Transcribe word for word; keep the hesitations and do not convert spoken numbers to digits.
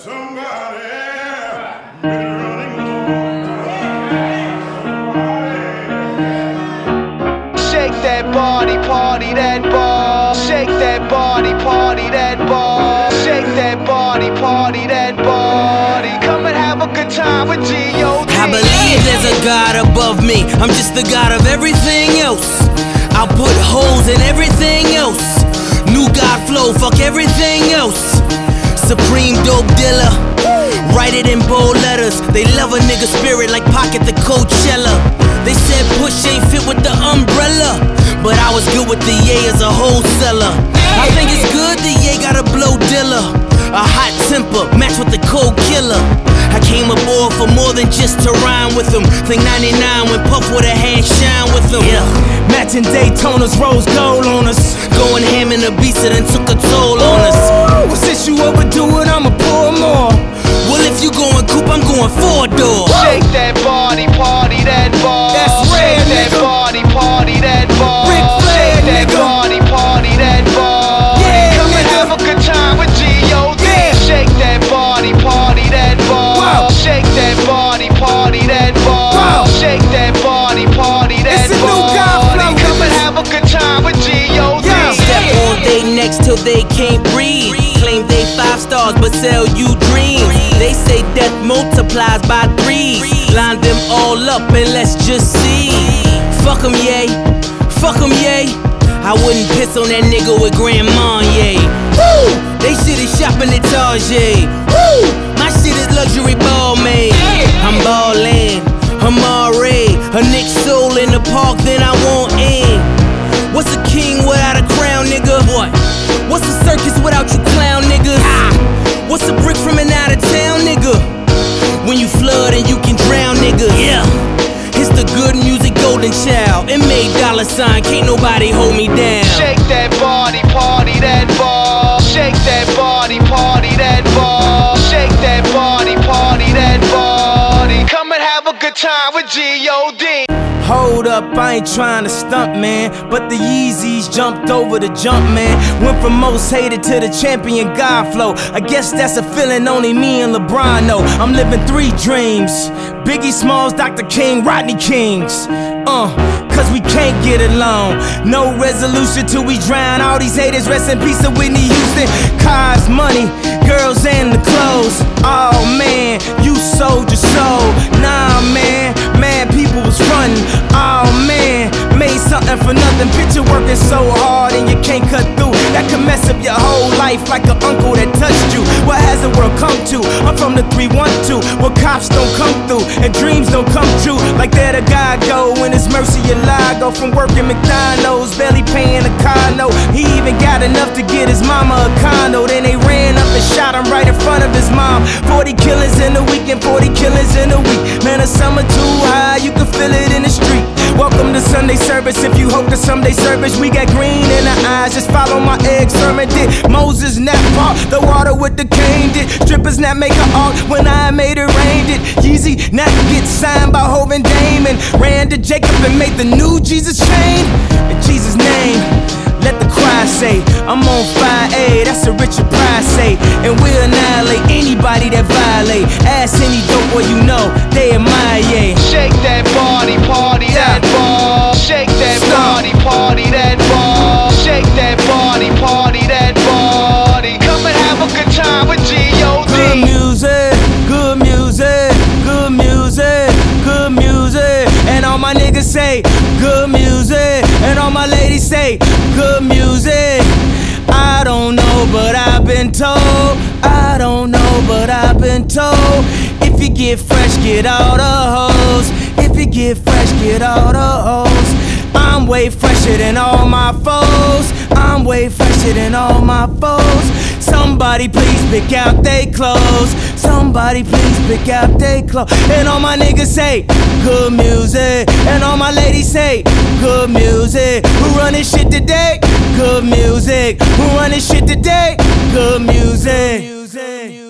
Somebody been running on. Shake that body, party that ball. Shake that body, party that ball. Shake that body, party that body. Come and have a good time with G O D. I believe there's a God above me. I'm just the God of everything else. I'll put holes in everything else. New God flow, fuck everything else. Supreme dope dealer. Write it in bold letters. They love a nigga spirit like Pocket the Coachella. They said push ain't fit with the umbrella, but I was good with the Ye as a wholesaler. I think it's good the Ye got a blow dealer. A hot temper, match with the cold killer. I came aboard for more than just to rhyme with them. Think ninety-nine when Puff with a hand shine with them. Yeah. Matching Daytonas, rose gold on us. Going ham in the beats that done took a toll on us. Ooh, since you overdo it, I'ma pour more. Well, if you going coupe, I'm going four door. Shake that body, party that ball. That's rare, Shake that nigga. body, party that ball. Ric Flair, Shake that nigga. body, party that ball. Yeah, Come and nigga. have a good time with G O D. Yeah. Shake that body, party that ball. Wow. Shake that body, party that ball. Wow. Shake that body, party that It's a new ball. God flow, Come and niggas. have a good time with G O D. Yeah. Step on they necks till they can't breathe. Claim they five stars but sell you dreams. They say death multiplies by threes. Line them all up and let's just see. Fuck 'em, yay. Fuck 'em, yay. I wouldn't piss on that nigga with Grandma, yay. Woo! They shit is shopping at Target. Woo! My shit is luxury ball made. I'm ballin', I'm already a Nick Soul in the park, then I won't end. What's a king without a crown, nigga? What? What's a circus without you clown niggas? Ah. What's a brick from an out of town, nigga? When you flood and you can drown niggas. Yeah. It's the good music golden child. It made dollar sign, can't nobody hold me down. Shake that body, party that ball. Shake that body, party that ball. Shake that body, party that body. Come and have a good time with G O D. Hold up, I ain't trying to stunt, man. But the Yeezys jumped over the jump, man. Went from most hated to the champion God flow. I guess that's a feeling only me and LeBron know. I'm living three dreams. Biggie Smalls, Doctor King, Rodney Kings. Uh, cause we can't get along. No resolution till we drown all these haters. Rest in peace to Whitney Houston. Cars, money, girls, and the clothes. Oh man, you sold your soul. Nah man, mad people was frontin'. Oh man, made something for nothing. Picture working so hard and you can't cut through. That could mess up your whole life like an uncle that touched you. What has the world come to? I'm from the three one two, where cops don't come through and dreams don't come true. Like there the guy go when it's mercy alive. Go from working McDonald's, barely paying a car note. He even got enough to get his mama a condo. Then they ran up and shot him right in front of his mom. Forty killers in a week and forty killers in a week. Man, the summer too high, you can feel it in the street. Welcome to Sunday service. If you hope to someday service, we got green in our eyes. Just follow my egg sermon. Did Moses not part the water with the cane? Did strippers not make an art when I made it rain? Did Yeezy not get signed by Hov and Damon? Ran to Jacob and made the new Jesus chain? In Jesus' name, let the choir say, I'm on fire, A, that's a Richard Pryor say. And we'll annihilate anybody that violate. Ask any dope boy you know, they admire, yeah. Shake that body, party Yeah. that ball. Shake that Stop. body, party that ball. Shake that body, party that body. Come and have a good time with G O D. Good music, good music, good music, good music. And all my niggas say, good music. And all my ladies say, good music. I don't know, but I've been told. I don't know, but I've been told. If you get fresh, get all the hoes. If you get fresh, get all the hoes. I'm way fresher than all my foes. I'm way fresher than all my foes. Somebody please pick out they clothes. Somebody please pick out they clothes. And all my niggas say, good music. And all my ladies say, good music. Who run this shit today? Good music. Who run this shit today? Good music.